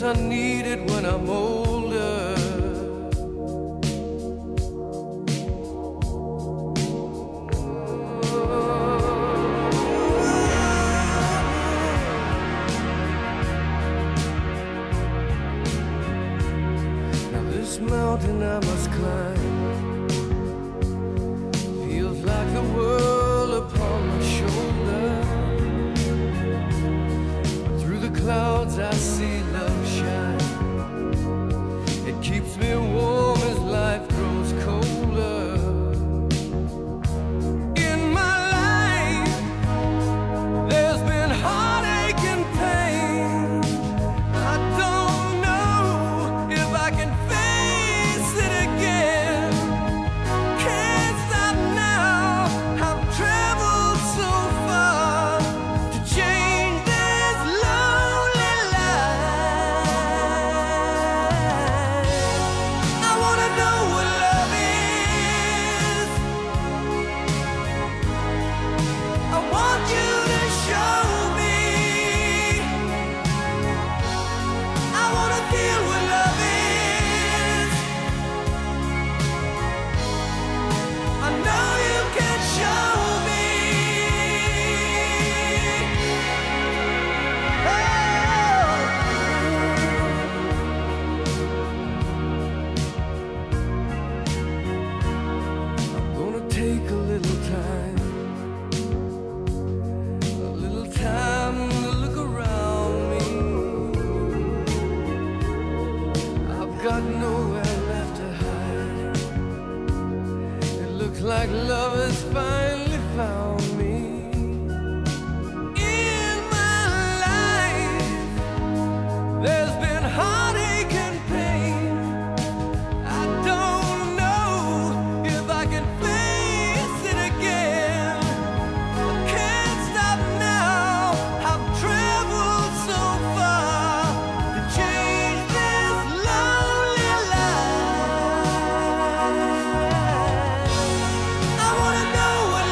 I need it when I'm older. Now this mountain I must climb feels like the world upon my shoulder. Through the clouds I see love shine. It keeps me warm as life grows colder. In my life there's been heartache and pain. I don't know if I can face it again. Can't stop now, I've traveled so far to change this lonely life. I wanna know what love is. I want you to show me. I wanna feel what love is. I know you can show me. I'm gonna take a little time to look around me. I've got nowhere left to hide. It looks like love has finally found me. In my life, there's been heartache and pain. I don't know if I can face it again. I can't stop now. I've traveled so far to change this lonely life. I wanna know what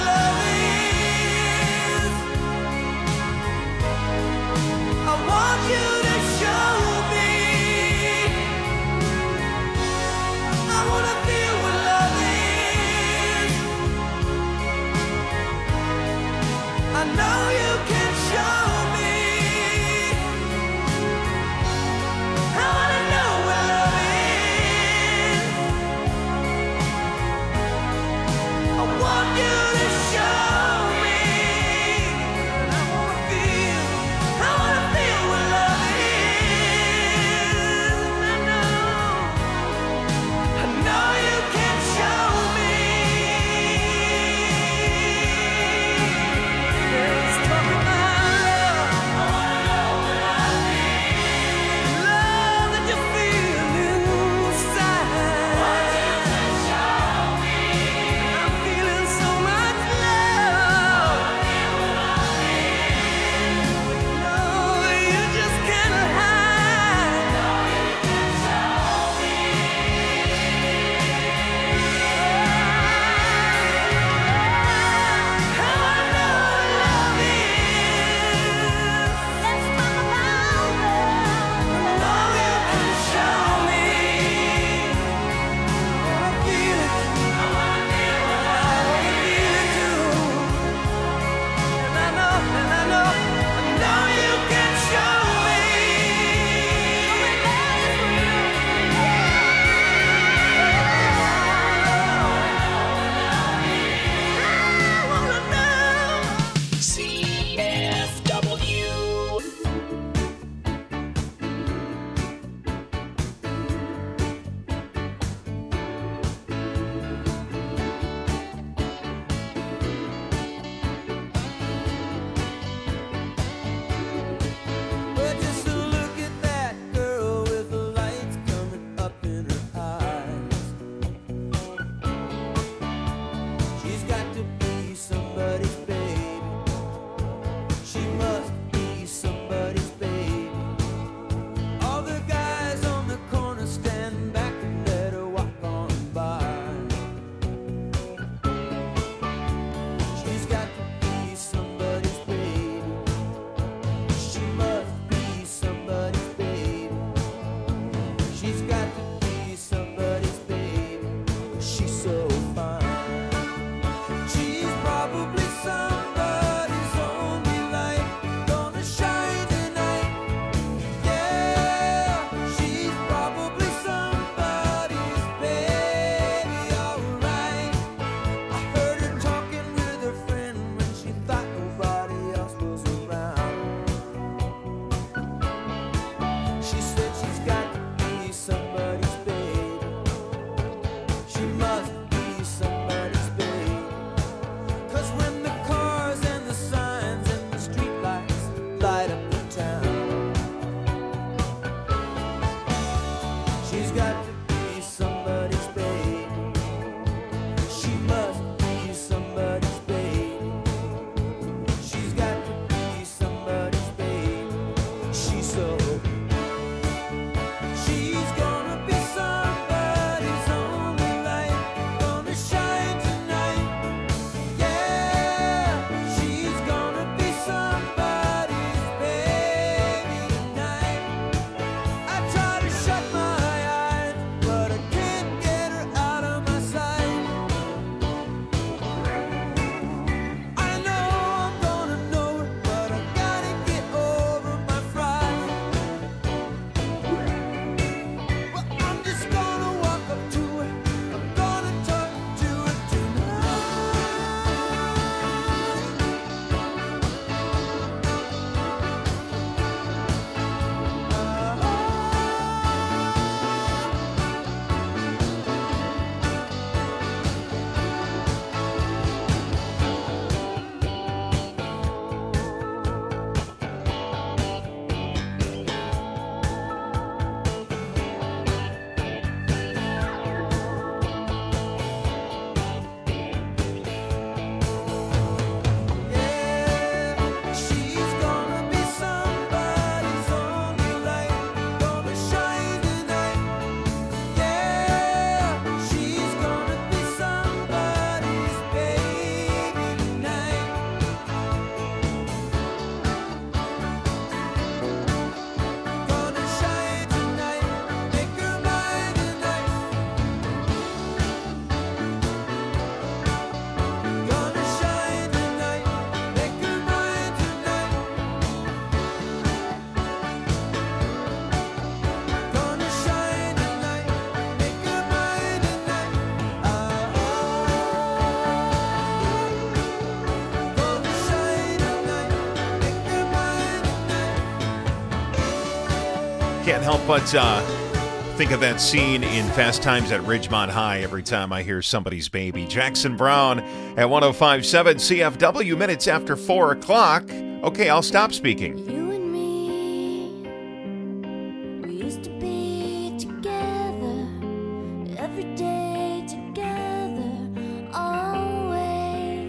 Can't help but think of that scene in Fast Times at Ridgemont High every time I hear somebody's baby. Jackson Browne at 105.7 CFW, minutes after 4 o'clock. Okay, I'll stop speaking. You and me, we used to be together, every day together, always.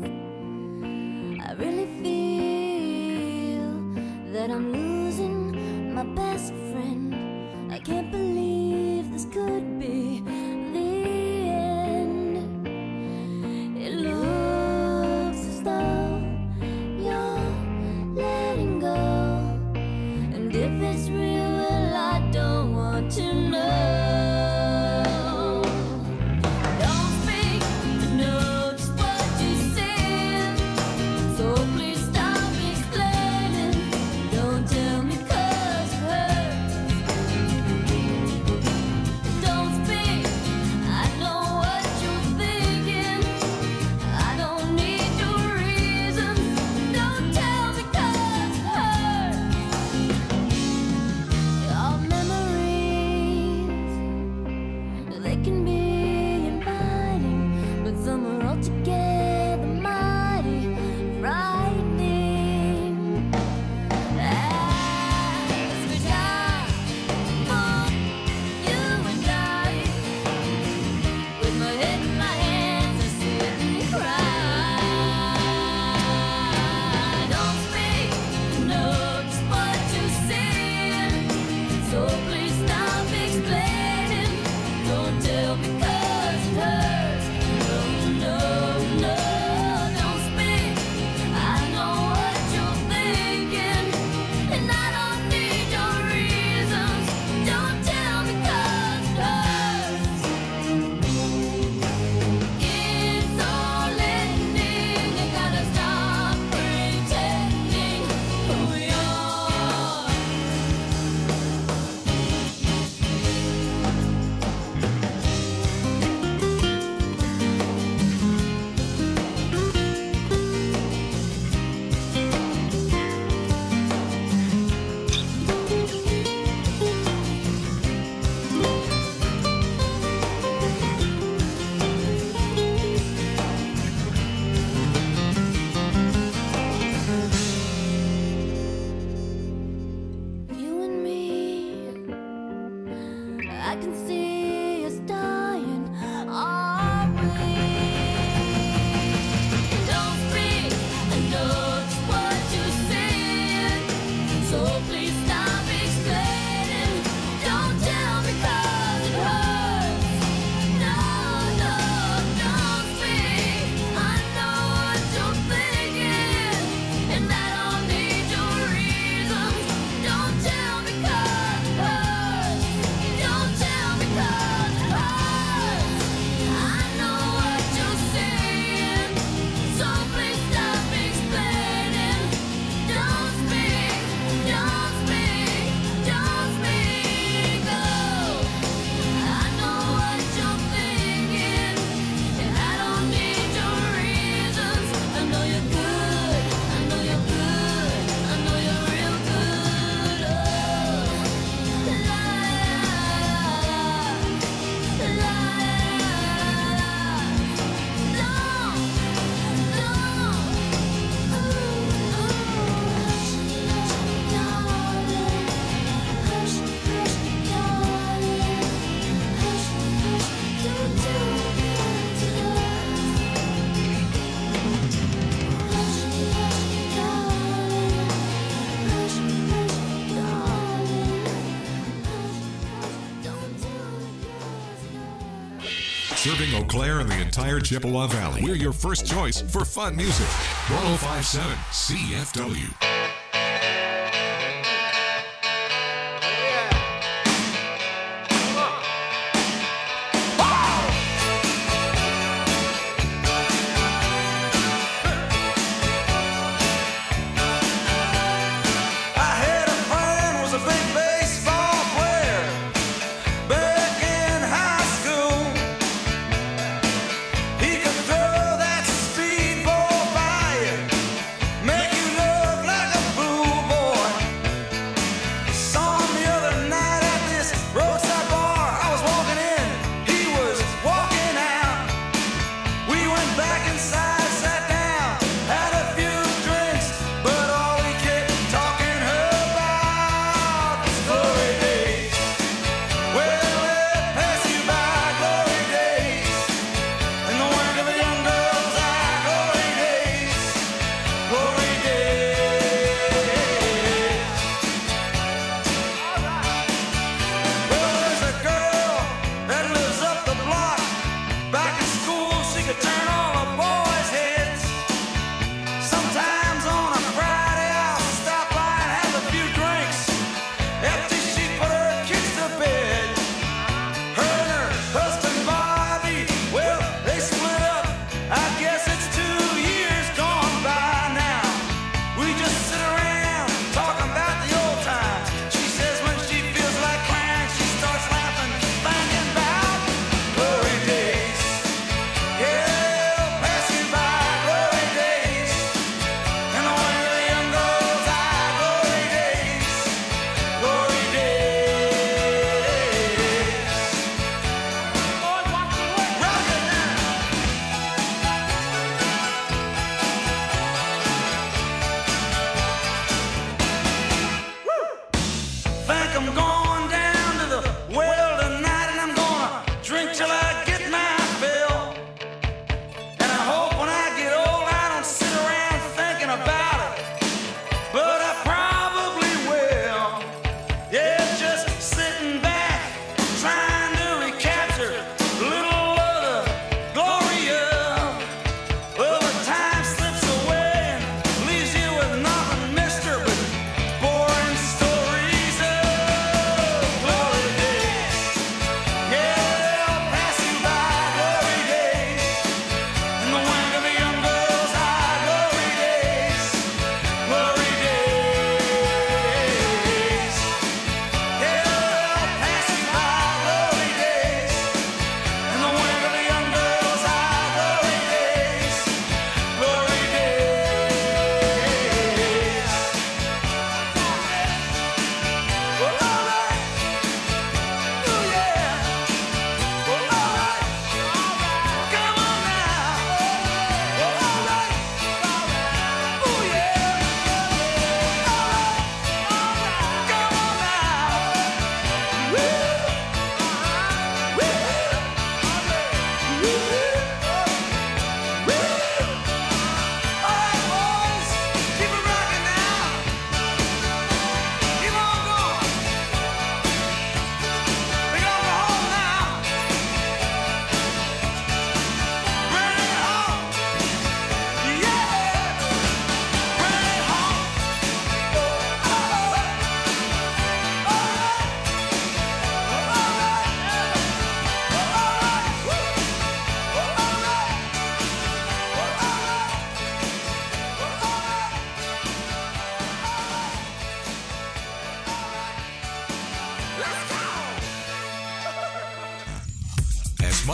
I really feel that I'm losing my best friend. I can't believe this could be the end. It looks as though you're letting go, and if it's real, well, I don't want to know. Don't speak, I know just what you said, so please stop explaining. Don't tell me 'cause it hurts. Don't speak, I know what you're thinking. I don't need your reasons. Don't tell me 'cause it hurts. Our memories, they can be inviting, but some are altogether mighty frightening. As we die for you and I, with my head in my hands, I sit and cry. Don't speak, I know just what you're saying, so please stop explaining. Don't tell me 'cause it hurts. No, no, no, don't speak. I know what you're thinking, and I don't need your reasons. Don't tell me 'cause it hurts. It's all ending. You gotta stop pretending who you are. You and me, I can see us dying, are we? Don't speak, I know just what you're saying, so please stop explaining. Don't tell me 'cause it hurts. No, no, don't speak. I know what you're thinking, and I don't need your reasons. Don't tell me 'cause it hurts. Don't tell me 'cause it hurts. I know what you're saying, so please stop explaining. Don't speak, don't speak, don't speak. Oh, I know what you're thinking, and I don't need your reasons. I know you're good, I know you're good, I know you're real good. Oh, la la la la. Serving Eau Claire and the entire Chippewa Valley. We're your first choice for fun music. 105.7 CFW. I had a friend was a big baseball player back in high school. He could throw that speedball by you, make you look like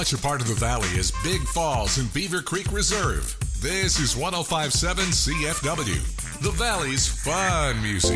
Much a part of the valley is Big Falls and Beaver Creek Reserve. This is 105.7 CFW, the Valley's fun music.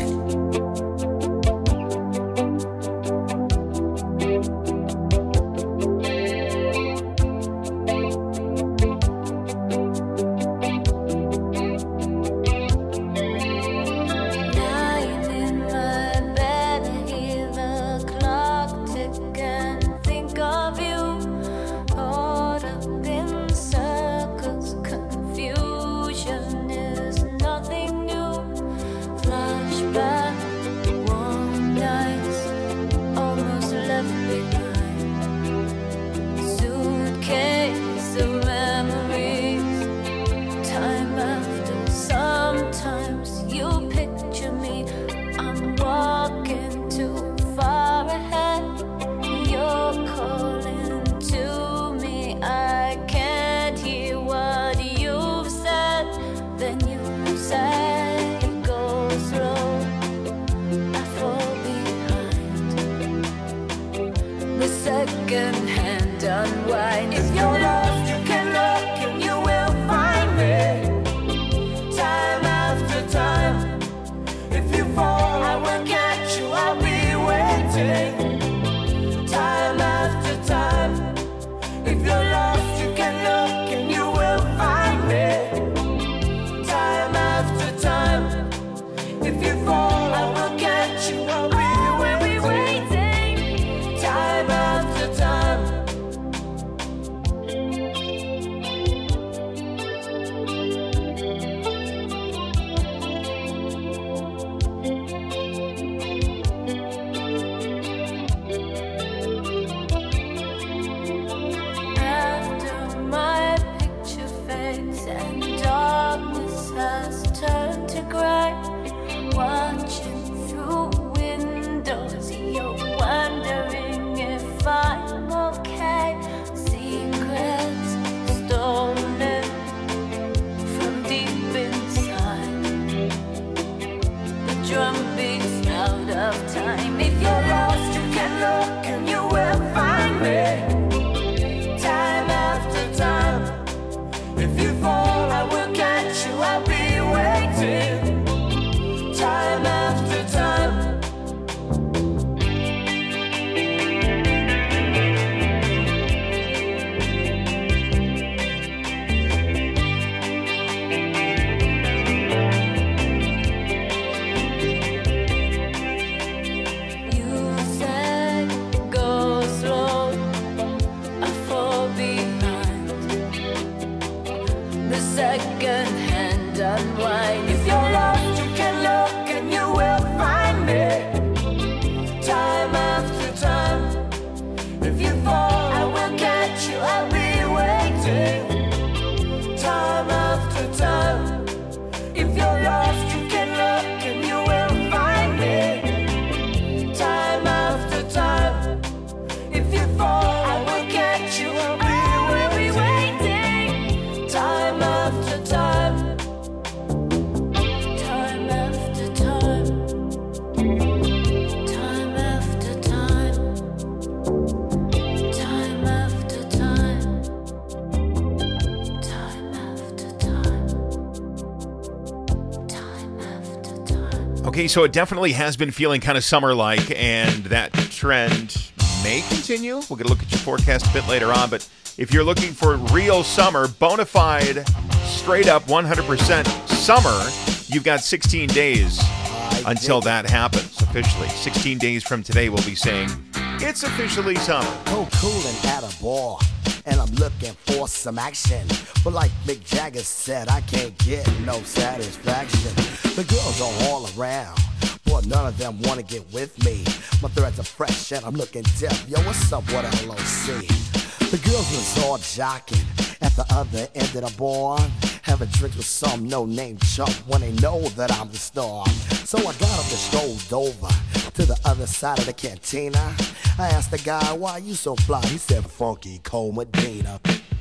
Okay, so it definitely has been feeling kind of summer-like, and that trend may continue. We're going to look at your forecast a bit later on, but if you're looking for real summer, bona fide, straight-up 100% summer, you've got 16 days until that happens officially. 16 days from today, we'll be saying it's officially summer. Oh, coolin' at a bar, and I'm looking for some action. But like Mick Jagger said, I can't get no satisfaction. The girls are all around, but none of them wanna get with me. My threads are fresh and I'm looking deaf. Yo, what's up, what LOC? The girls was all jocking at the other end of the bar, having drinks with some no-name chump when they know that I'm the star. So I got up and strolled over to the other side of the cantina. I asked the guy, why you so fly? He said, Funky Cole Medina.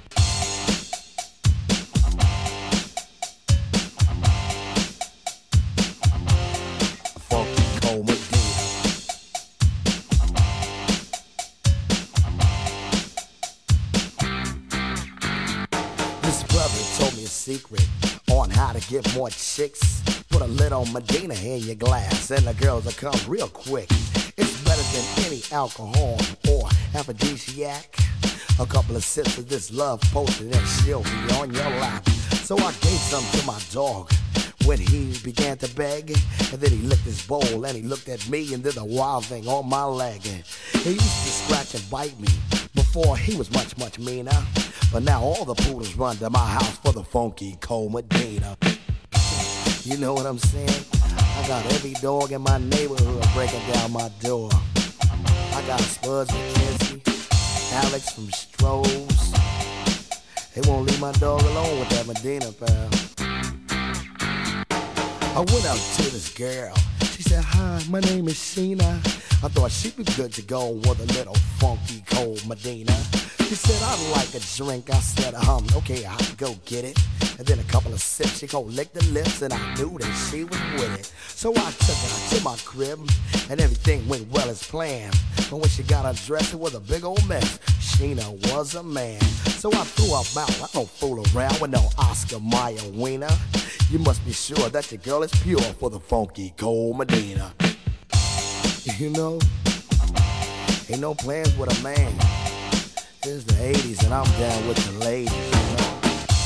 Funky Cole Medina. you a secret on how to get more chicks. Put a little Medina in your glass and the girls will come real quick. It's better than any alcohol or aphrodisiac. A couple of sips of this love potion and she'll be on your lap. So I gave some to my dog when he began to beg. And then he licked his bowl and he looked at me and did a wild thing on my leg. And he used to scratch and bite me. Before he was much, much meaner. But now all the poodles run to my house for the funky cold Medina. You know what I'm saying? I got every dog in my neighborhood breaking down my door. I got Spuds McKenzie, Alex from Stroh's. They won't leave my dog alone with that Medina, pal. I went up to this girl. She said, hi, my name is Sheena. I thought she'd be good to go with a little funky cold Medina. She said, I'd like a drink. I said, okay, I'll go get it. And then a couple of sips, she go lick the lips, and I knew that she was with it. So I took her to my crib, and everything went well as planned. But when she got undressed, it was a big old mess. Sheena was a man. So I threw her out. I don't fool around with no Oscar Mayer wiener. You must be sure that your girl is pure for the funky cold Medina. You know, ain't no plans with a man. It's the 80s and I'm down with the ladies, you know.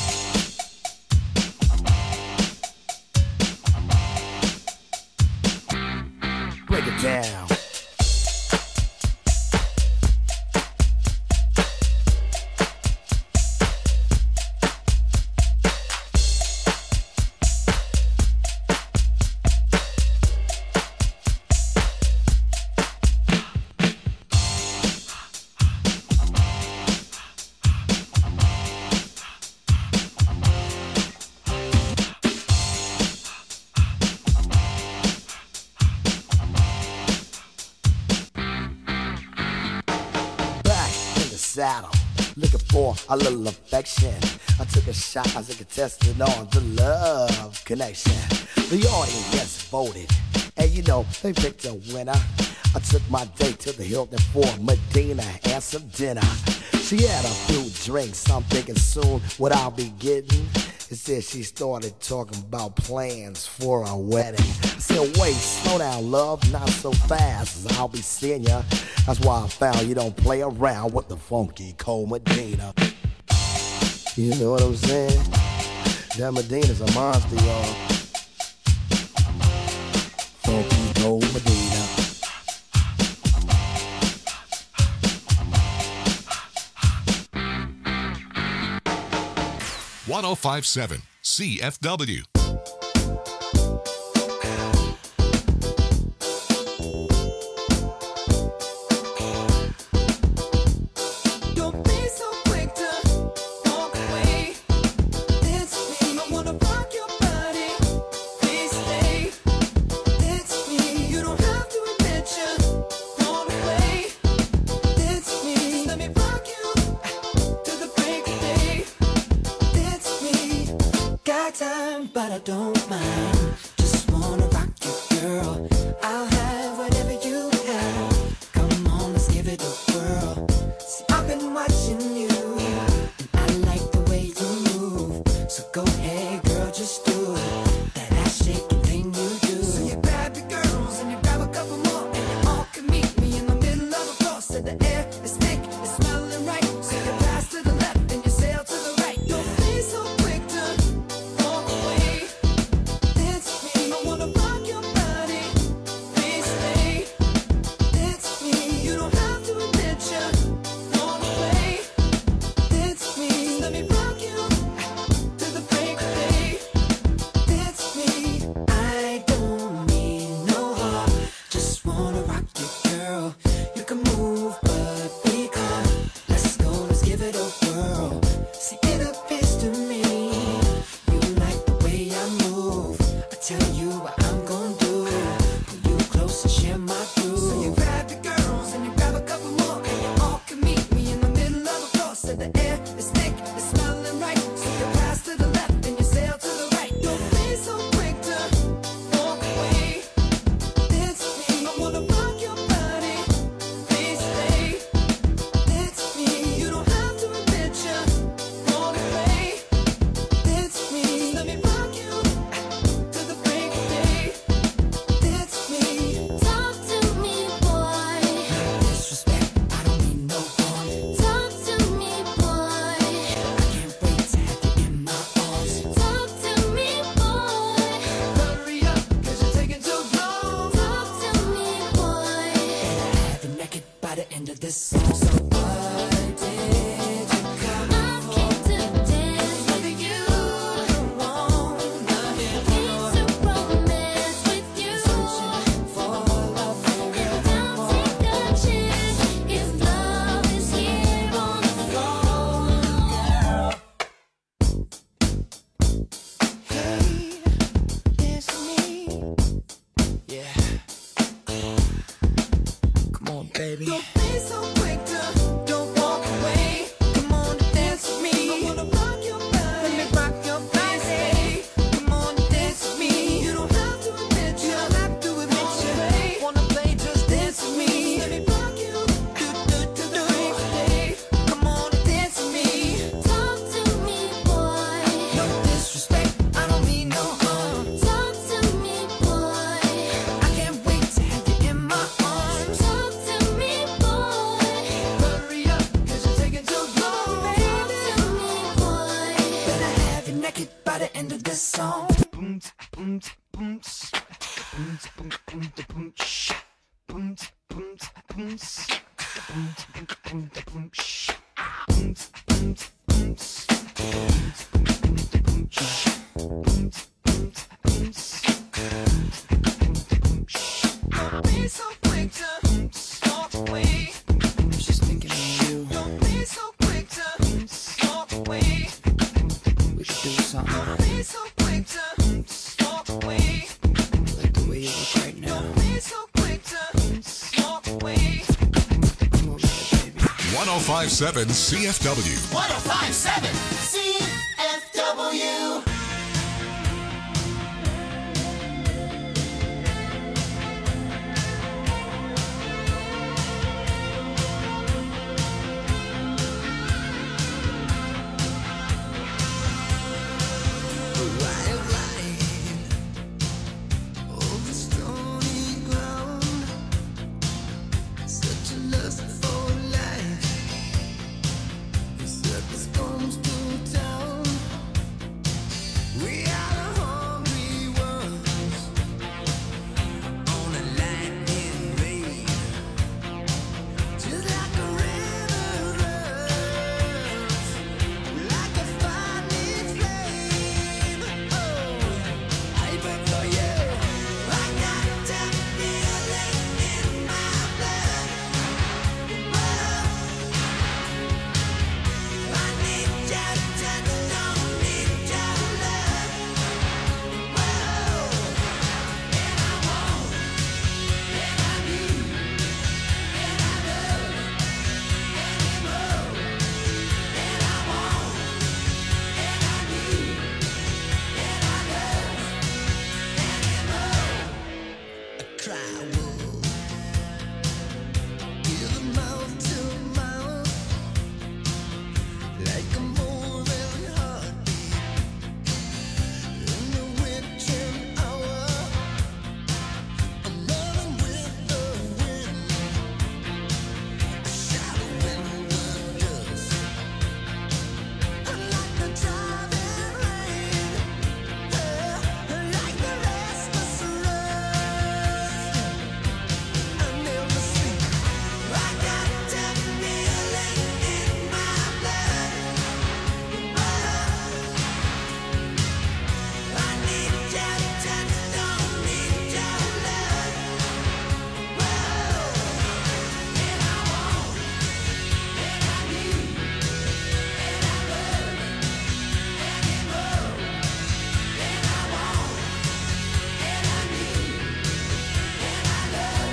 Break it down. Saddle, looking for a little affection. I took a shot as a contestant on the love connection. The audience voted, and you know, they picked a winner. I took my date to the Hilton for Medina and some dinner. She had a few drinks, I'm thinking soon what I'll be getting. Instead she started talking about plans for a wedding. I said, wait, slow down, love, not so fast, as I'll be seeing ya. That's why I found you don't play around with the funky cold Medina. You know what I'm saying? That Medina's a monster, y'all. Funky cold Medina. .1057 CFW. Don't be so quick to walk away. It's me. I wanna rock your body. Please stay. It's me. You don't have to admit you're on the way. It's me. Let me rock you to the break of day. It's me. Got time, but I don't mind. Just wanna rock you, girl. I'll have whatever you have. Come on, let's give it a whirl. See, I've been watching you, and I like the way you move. So go ahead, girl, just do it. That ass shaking thing you do. So you grab your girls and you grab a couple more, and you all can meet me in the middle of the floor. So the air is thick, it's smelling right. So you pass to the left and you sail to the right. Don't be so quick to walk away. It's me. I wanna rock your body. Please stay. It's me. You don't have to admit you're on the way. It's me. Let me rock you to the break of day. It's me. I don't need no heart. Just wanna rock you, girl. You can move, but be calm. Let's go, let's give it a whirl. See, it appears to me you like the way I move. I tell you what I'm gonna do. Pull you close and share my groove. So you grab your girls and you grab a couple more, and you all can meet me in the middle of the floor. So the air is thick, it's smelling right. So you pass to the left and you sail to the right. Don't be so quick to walk away. It's me. I wanna rock your body. Please stay. It's me. You don't have to admit you're on the way. It's this song. Don't be so quick to walk away. Just thinking of you. Don't be so quick to walk away. We should do something Don't be so quick to walk away. like the way you look right now. Don't be so quick to walk away. Come over here, baby. 1057 CFW. 1057 CFW. Over stony ground, such a lust for life. The circus comes to town. We are the hungry ones on a lightning rain. Just like a river runs, like a fiery flame. Oh, I burn for you. I got that feeling in my blood. I need your touch, don't need your love. And I want, and I need, and I love anymore. And I want, and I need, and I love anymore. I cry wolf, give mouth to mouth, like a moving heartbeat in the witching hour. I'm loving with the wind, a shadow in the dust, like the driving rain, like the restless rust. I never sleep. I got that feeling in my blood. I need your touch, don't need your love. And I want, and I need, and I love anymore. And I want, and I need, and I love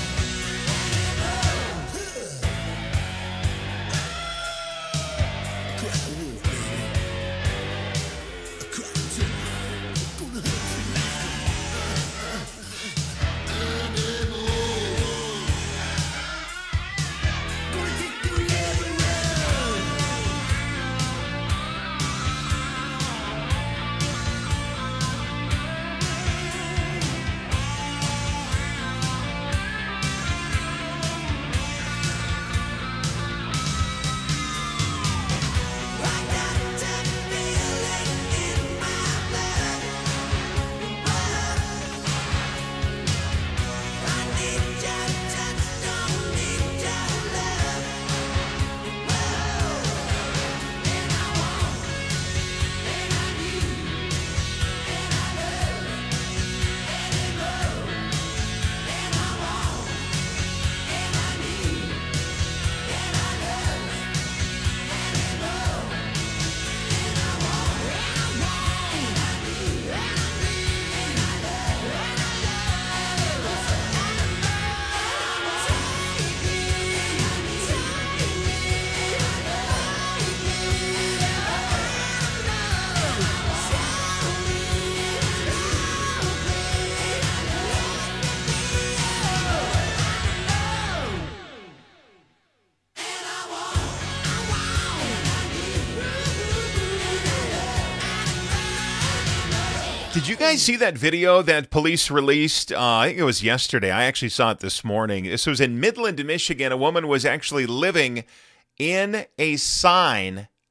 Did you guys see that video that police released? I think it was yesterday. I actually saw it this morning. This was in Midland, Michigan. A woman was actually living in a sign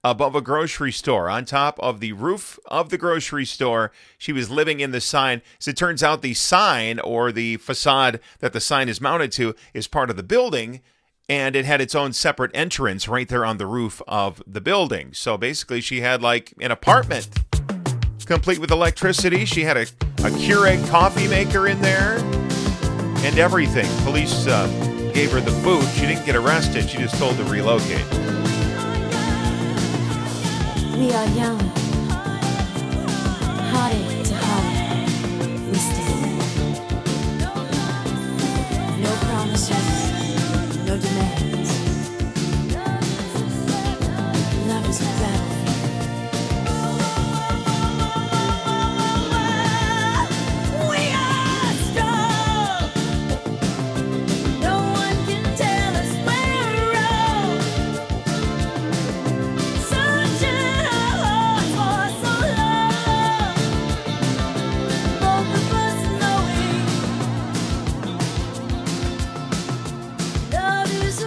above a grocery store, on top of the roof of the grocery store. She was living in the sign. As it turns out, the sign, or the facade that the sign is mounted to, is part of the building, and it had its own separate entrance right there on the roof of the building. So basically, she had like an apartment complete with electricity. She had a Keurig coffee maker in there and everything. Police gave her the boot. She didn't get arrested. She just told to relocate. We are young, heartache to heart, we stand. No promises, no demands. Love is a battlefield. We are strong. No one can tell us where we're wrong. Searching our hearts for so long. Both of us knowing love is a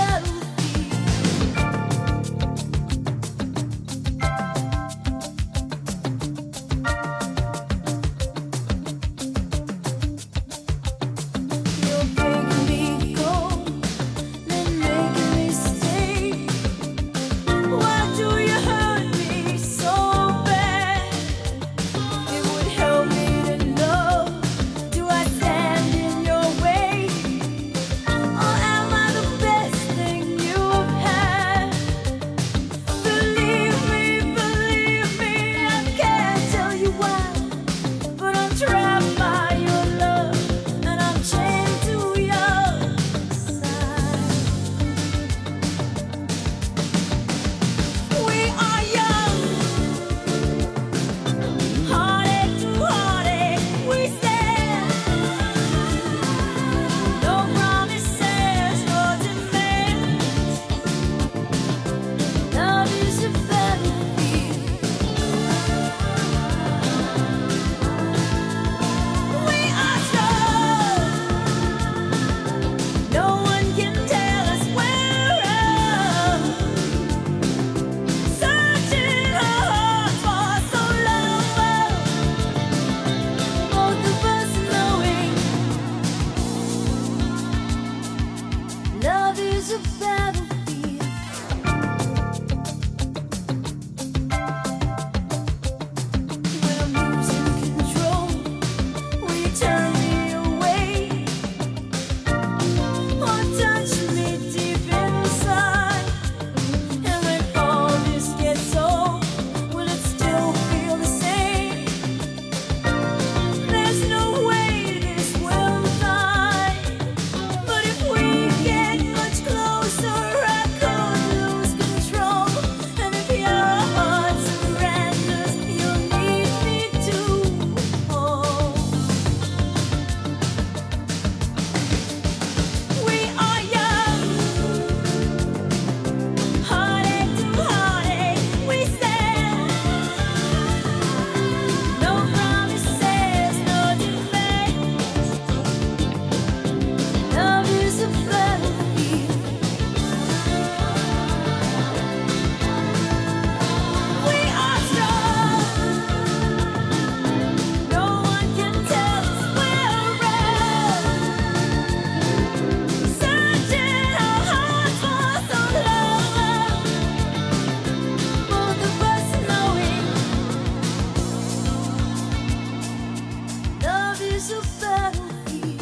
battlefield. You're making me go, then making me stay. Why do you hurt me so bad? It would help me to know. Do I stand in your way? Or am I the best thing you've had? Believe me, I can't tell you why. But I'm trapped by your love, and I'm chained to your side. We are young, heartache to heartache, we stand. No promises, no demands. Love is a battlefield. We are strong. No one can tell us where wrong. Searching our hearts for so long. Both of us knowing love is a battlefield. When I'm losing control, will you turn me away? Or touch me deep inside? And when all this gets old, will it still feel the same? There's no way this will die. But if we get much closer, I could lose control. And if your heart surrenders, you'll need me to hold. We are young, heartache to heartache, we stand. No promises, no demands. Love is a battlefield. We are strong. No one can tell us we're wrong. Searching our hearts for so long. Both of us knowing love is a battlefield.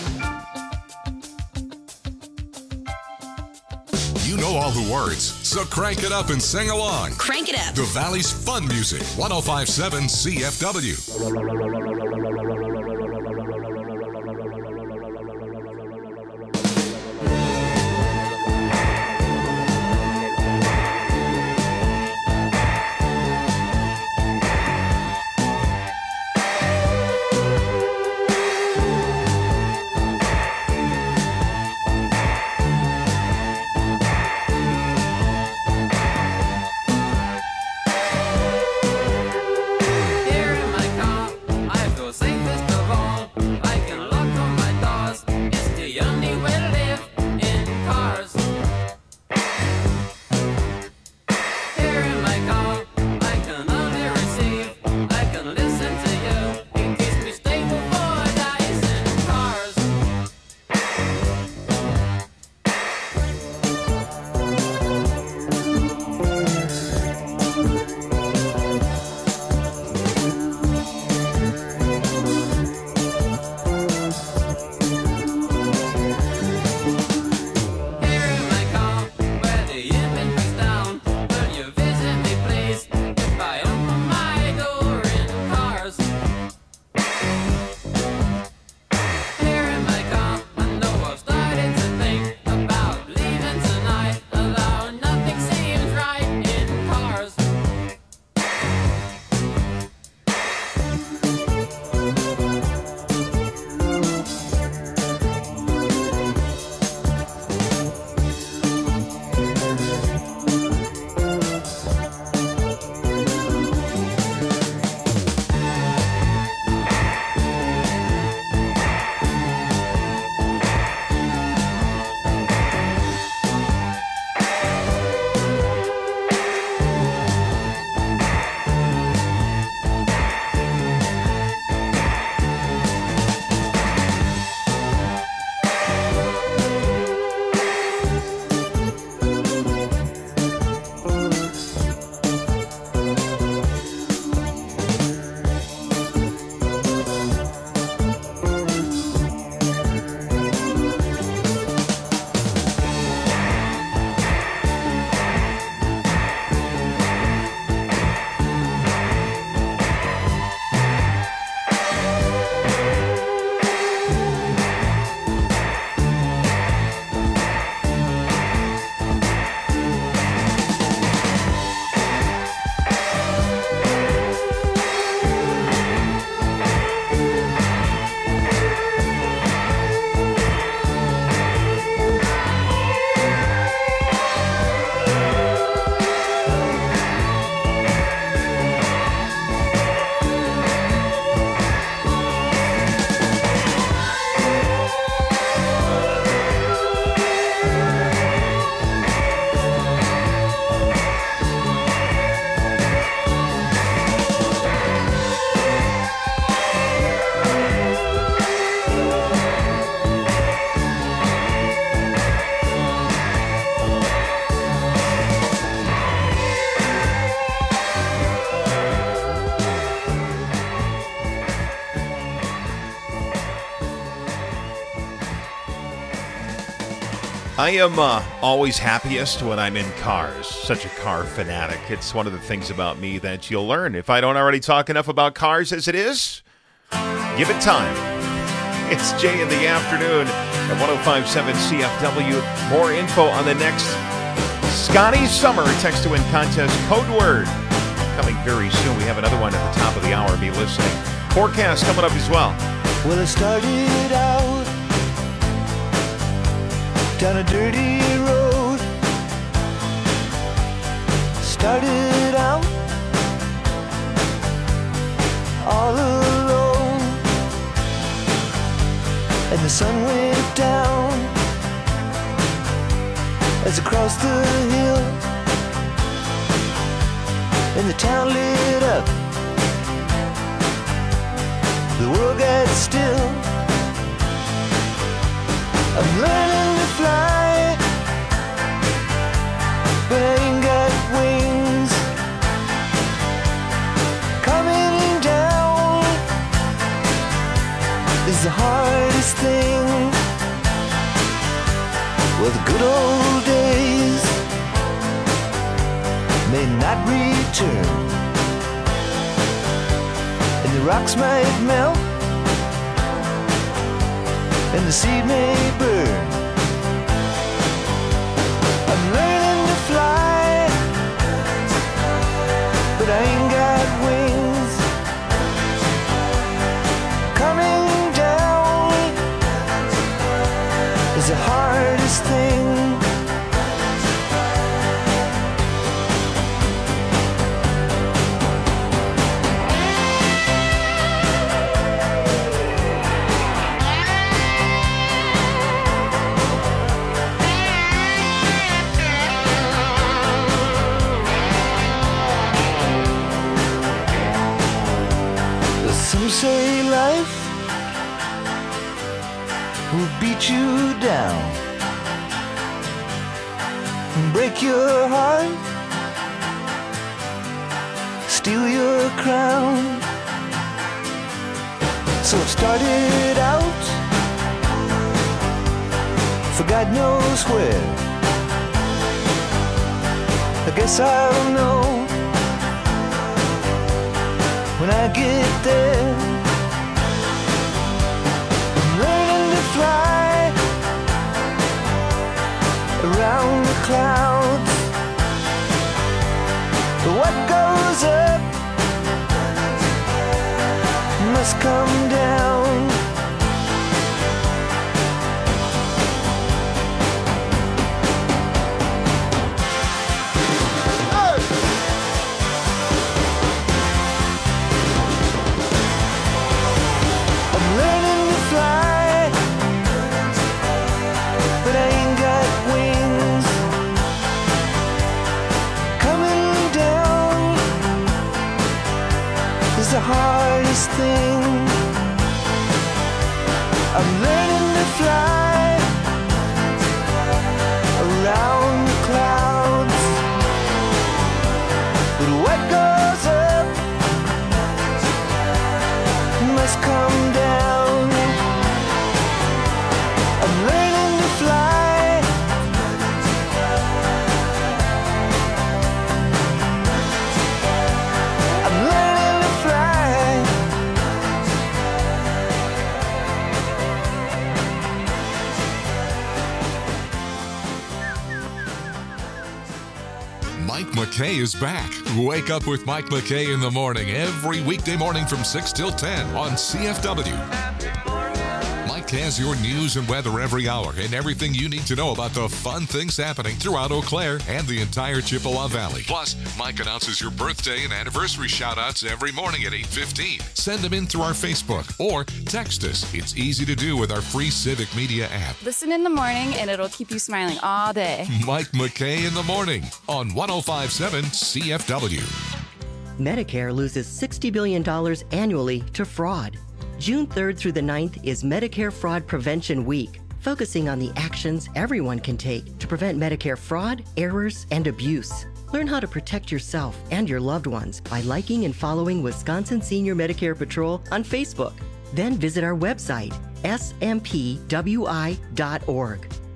You know all the words, so crank it up and sing along. Crank it up. The Valley's fun music, 1057 CFW. Here in my car, I feel safe I am always happiest when I'm in cars. Such a car fanatic. It's one of the things about me that you'll learn. If I don't already talk enough about cars as it is, give it time. It's Jay in the afternoon at 105.7 CFW. More info on the next Scotty Summer Text to Win contest code word coming very soon. We have another one at the top of the hour. Be listening. Forecast coming up as well. Well, I started out down a dirty road. Started out all alone, and the sun went down as I crossed the hill, and the town lit up. The world got still. I'm learning to fly, but I ain't got wings. Coming down is the hardest thing. Well, the good old days may not return, and the rocks might melt, and the seed may burn. I'm learning to fly, but I ain't got wings. Coming down is the hardest thing. Some say life will beat you down, break your heart, steal your crown. So I've started out for God knows where. I guess I'll know when I get there. I'm learning to fly around the clouds, but what goes up must come down. The hardest thing. I'm learning to fly around the clouds, but what goes up must come down. I'm learning to fly. Mike McKay is back. Wake up with Mike McKay in the morning every weekday morning from 6 till 10 on CFW. Mike has your news and weather every hour and everything you need to know about the fun things happening throughout Eau Claire and the entire Chippewa Valley. Plus, Mike announces your birthday and anniversary shout-outs every morning at 8:15. Send them in through our Facebook or text us. It's easy to do with our free Civic Media app. Listen in the morning and it'll keep you smiling all day. Mike McKay in the morning on 105.7 CFW. Medicare loses $60 billion annually to fraud. June 3rd through the 9th is Medicare Fraud Prevention Week, focusing on the actions everyone can take to prevent Medicare fraud, errors, and abuse. Learn how to protect yourself and your loved ones by liking and following Wisconsin Senior Medicare Patrol on Facebook. Then visit our website, smpwi.org.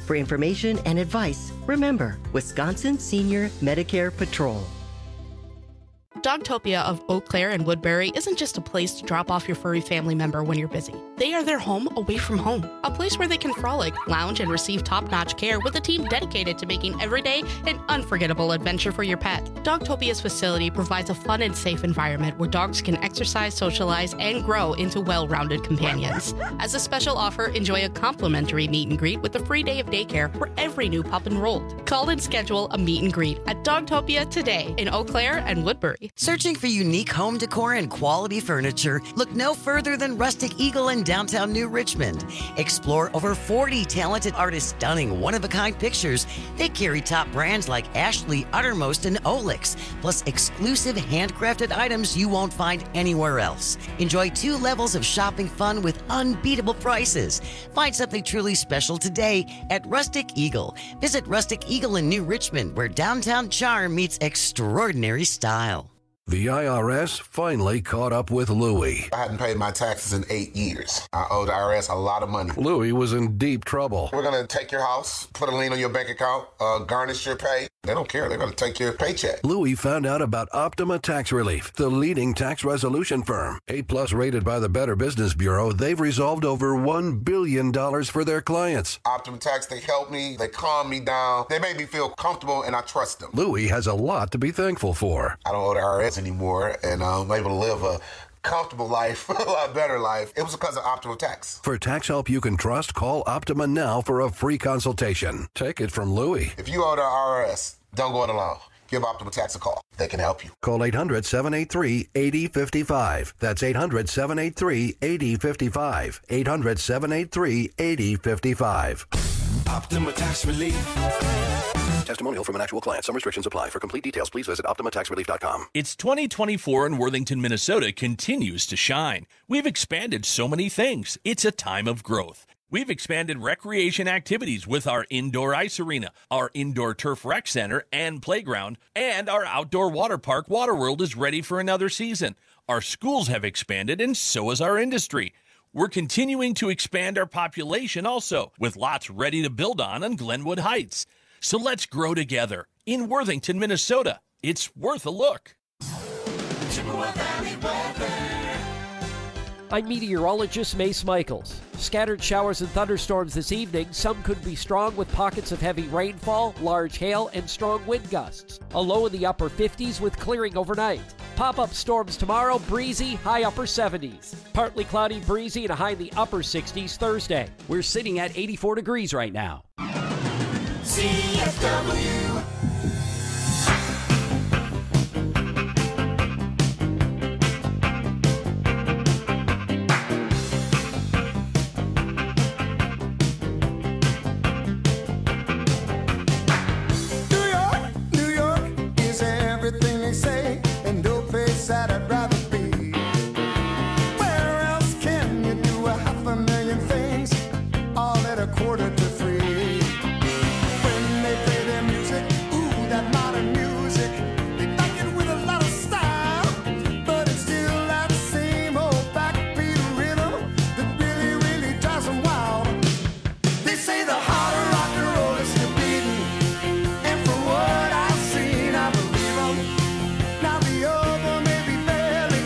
For information and advice, remember Wisconsin Senior Medicare Patrol. Dogtopia of Eau Claire and Woodbury isn't just a place to drop off your furry family member when you're busy. They are their home away from home, a place where they can frolic, lounge, and receive top-notch care with a team dedicated to making every day an unforgettable adventure for your pet. Dogtopia's facility provides a fun and safe environment where dogs can exercise, socialize, and grow into well-rounded companions. As a special offer, enjoy a complimentary meet and greet with a free day of daycare for every new pup enrolled. Call and schedule a meet and greet at Dogtopia today in Eau Claire and Woodbury. Searching for unique home decor and quality furniture? Look no further than Rustic Eagle in downtown New Richmond. Explore over 40 talented artists' stunning one-of-a-kind pictures. They carry top brands like Ashley, Uttermost, and Olix, plus exclusive handcrafted items you won't find anywhere else. Enjoy 2 levels of shopping fun with unbeatable prices. Find something truly special today at Rustic Eagle. Visit Rustic Eagle in New Richmond, where downtown charm meets extraordinary style. The IRS finally caught up with Louie. I hadn't paid my taxes in 8 years. I owed the IRS a lot of money. Louie was in deep trouble. We're going to take your house, put a lien on your bank account, garnish your pay. They don't care. They're going to take your paycheck. Louie found out about Optima Tax Relief, the leading tax resolution firm. A+ rated by the Better Business Bureau, they've resolved over $1 billion for their clients. Optima Tax, they helped me. They calmed me down. They made me feel comfortable, and I trust them. Louie has a lot to be thankful for. I don't owe the IRS anymore, and I'm able to live a comfortable life, a lot better life. It was because of Optima Tax. For tax help you can trust, call Optima now for a free consultation. Take it from Louie. If you owe the IRS, don't go it alone. Give Optima Tax a call. They can help you. Call 800-783-8055. That's 800-783-8055. 800-783-8055. Optima Tax Relief. Testimonial from an actual client. Some restrictions apply. For complete details, please visit OptimaTaxRelief.com. It's 2024 and Worthington, Minnesota continues to shine. We've expanded so many things. It's a time of growth. We've expanded recreation activities with our indoor ice arena, our indoor turf rec center and playground, and our outdoor water park, Waterworld, is ready for another season. Our schools have expanded, and so has our industry. We're continuing to expand our population also, with lots ready to build on Glenwood Heights. So let's grow together in Worthington, Minnesota. It's worth a look. Chippewa Valley weather. I'm meteorologist Mace Michaels. Scattered showers and thunderstorms this evening. Some could be strong with pockets of heavy rainfall, large hail, and strong wind gusts. A low in the upper 50s with clearing overnight. Pop-up storms tomorrow, breezy, high upper 70s. Partly cloudy, breezy, and a high in the upper 60s Thursday. We're sitting at 84 degrees right now. CFW. New York is everything they say, and no place that I'd rather be. Where else can you do 500,000 things all at a quarter to free? When they play their music, ooh, that modern music, they back it with a lot of style, but it's still that same old backbeat rhythm that really, really drives them wild. They say the heart of rock and roll is still beating, and from what I've seen, I believe them. Now the other may be barely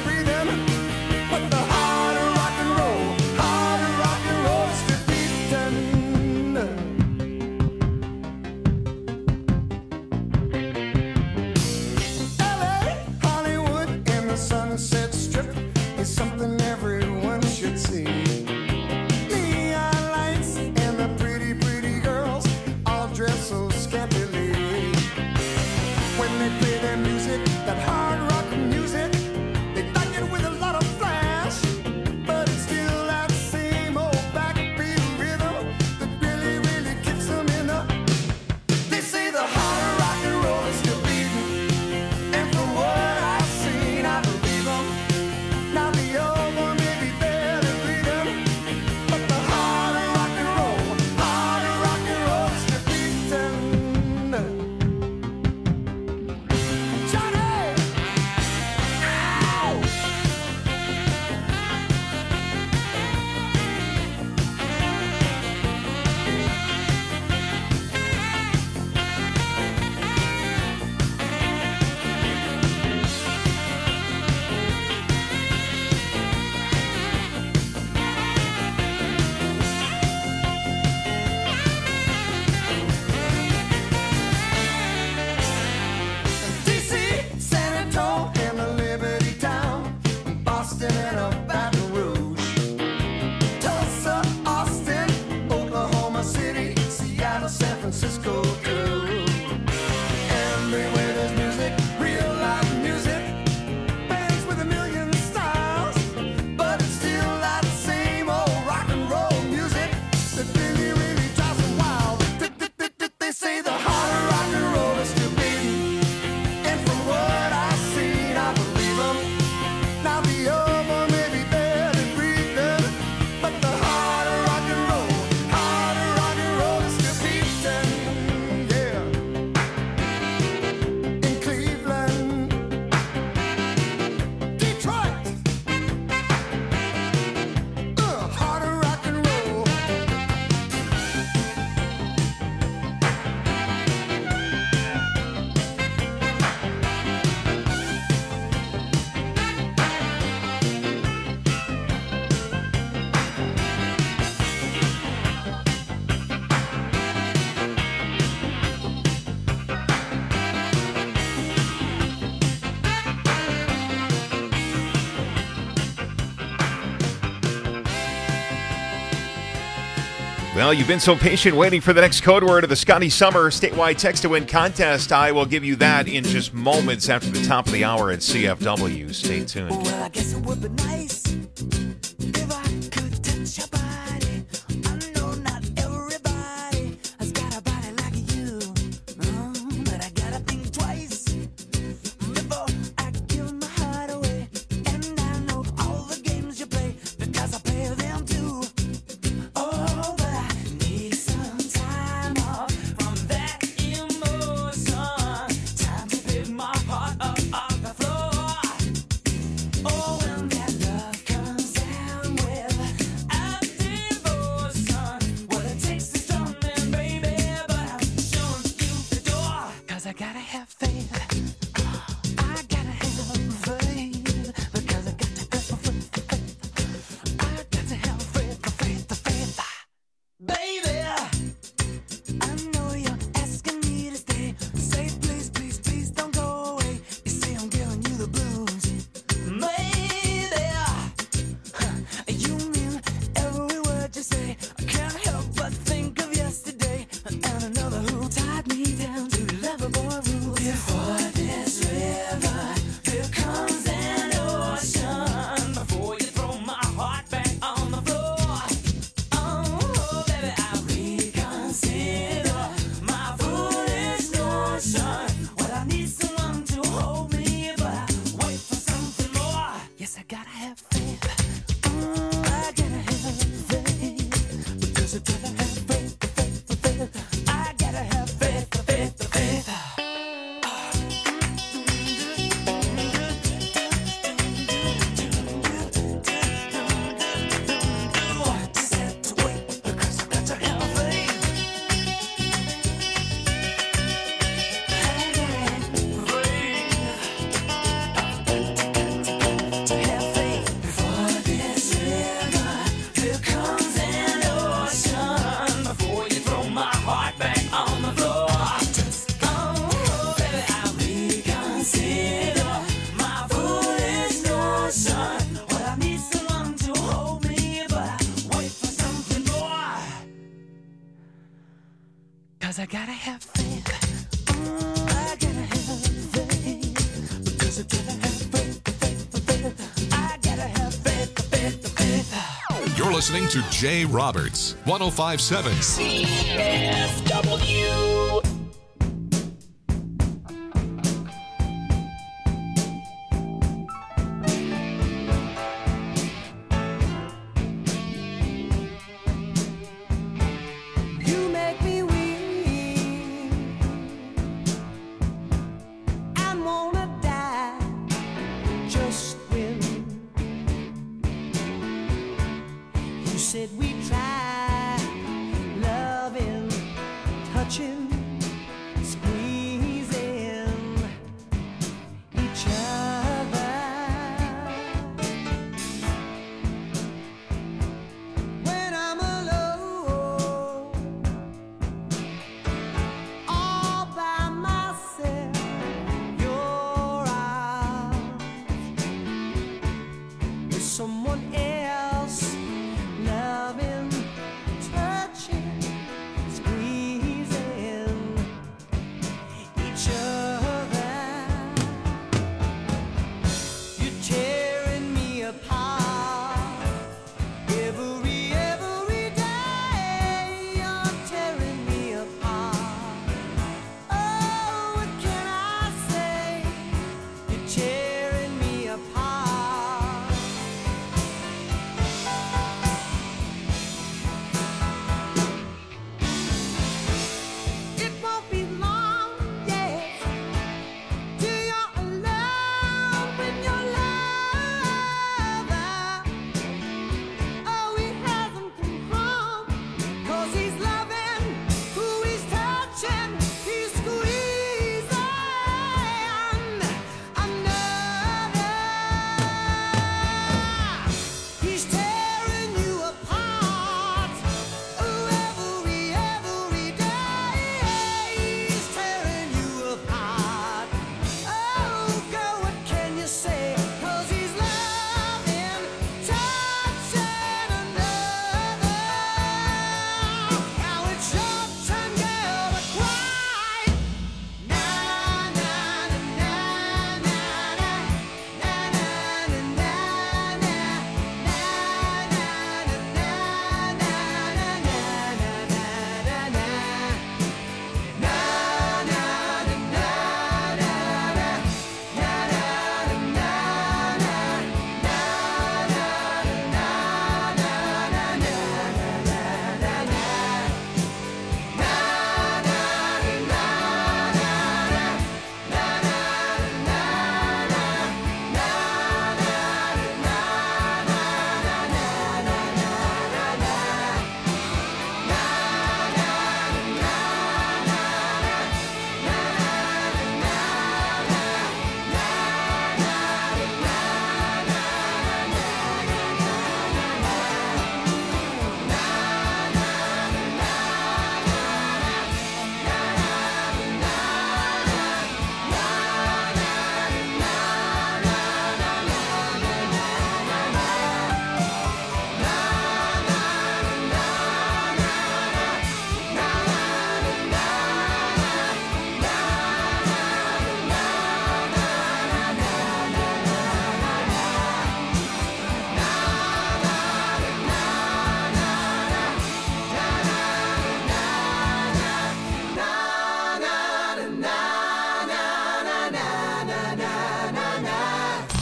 Well, you've been so patient waiting for the next code word of the Scotty Summer statewide text to win contest. I will give you that in just moments after the top of the hour at CFW. Stay tuned. Well, I guess it would be nice if I could touch your body. I know not everybody has got a body like you, but I gotta think twice before I give my heart away. And I know all the games you play because I play them too. Oh, but I need some time off from that emotion. Time to pick my heart up off the floor. Oh, when that love comes down with a devotion, well, it takes a strong man, baby, but I'm showing you the door. 'Cause I gotta have faith. I gotta have faith. Because I got to have faith. I got to have faith. Baby, I know you're asking me to stay. Say please, please, please don't go away. You say I'm giving you the blues. Maybe you mean every word you say. I can't help but think of yesterday and another who tied me down to Loverboy rules. Before this river, there comes an ocean. Before you throw my heart back on the floor. Oh, baby, I reconsider my foolish notion. Well, I need someone to hold me, but I wait for something more. Yes, I gotta have faith. I gotta have faith. Because I gotta have faith. I gotta have faith. Just have to wait because I got to have faith. To have faith before this river, there comes an ocean. Before you throw my heart back on the floor. Oh, baby, I reconsider my foolish notion. Well, I need someone to hold me, but I wait for something more. 'Cause I gotta have faith. I gotta have faith. Because I gotta have faith. I gotta have faith. You're listening to Jay Roberts, 1057. CFW. You make me weak and wanna die just when you said we try loving, touching, squeezing each other. When I'm alone, all by myself, your arms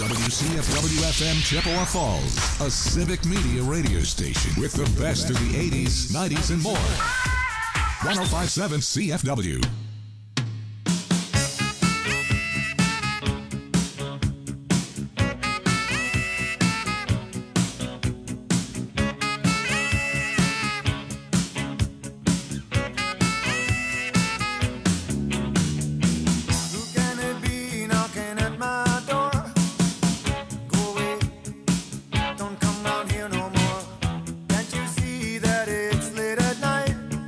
WCFW-FM Chippewa Falls, a civic media radio station with the best of the 80s, 90s, and more. 105.7 CFW.